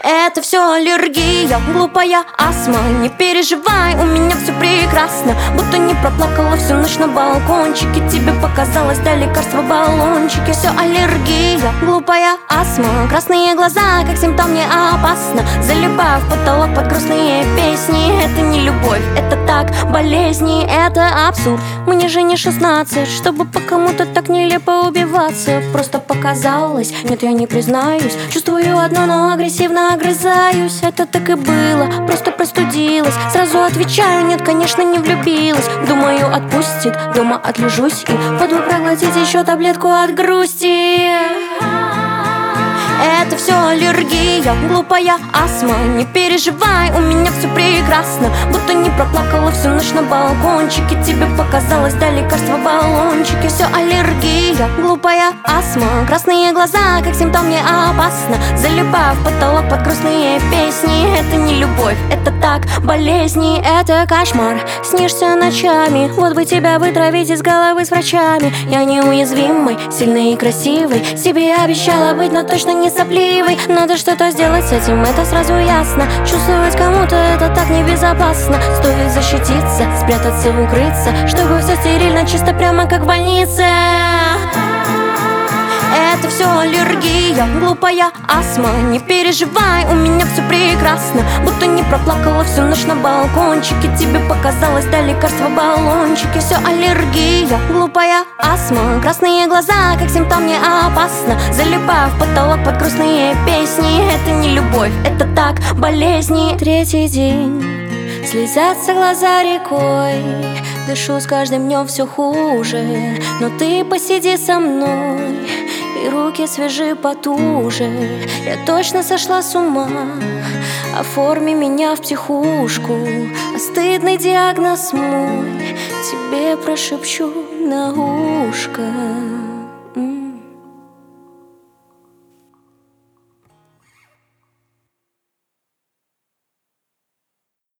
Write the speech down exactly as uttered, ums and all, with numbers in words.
Это все аллергия, глупая астма. Не переживай, у меня все прекрасно. Будто не проплакала всю ночь на балкончике. Тебе показалось, да лекарство в баллончике. Все аллергия, глупая астма. Красные глаза, как симптом, не опасно. Залипаю в потолок под грустные песни. Это не любовь, это так, болезни, это абсурд. Мне же не шестнадцать, чтобы по кому-то так нелепо убиваться. Просто показалось, нет, я не признаюсь. Чувствую одно, но агрессивно огрызаюсь. Это так и было, просто простудилась. Сразу отвечаю, нет, конечно, не влюбилась. Думаю, отпустит, дома отлежусь и пойду проглотить еще таблетку от грусти. Это все аллергия, глупая астма. Не переживай, у меня все прекрасно. Будто не проплакала всю ночь на балкончике. Тебе показалось, да лекарство в баллончике. Все аллергия, глупая астма. Красные глаза, как симптом, не опасно. Залипаю в потолок под грустные песни. Это не любовь, это так, болезни, это кошмар. Снишься ночами, вот бы тебя вытравить из головы с врачами. Я неуязвимый, сильный и красивый. Себе обещала быть, но точно не сопливый. Надо что-то сделать с этим, это сразу ясно. Чувствовать кому-то это так небезопасно. Стоит защититься, спрятаться, укрыться, чтобы все стерильно, чисто прямо как в больнице. Это все аллергия, глупая астма. Не переживай, у меня все прекрасно. Будто не проплакала всю ночь на балкончике. Тебе показалось, да лекарство в баллончике. Все аллергия, глупая астма. Красные глаза, как симптом, не опасно. Залипаю в потолок под грустные песни. Это не любовь, это так, болезни. Третий день, слезятся глаза рекой. Дышу с каждым днем все хуже. Но ты посиди со мной, и руки свежи потуже. Я точно сошла с ума. Оформи меня в психушку, а стыдный диагноз мой тебе прошепчу на ушко.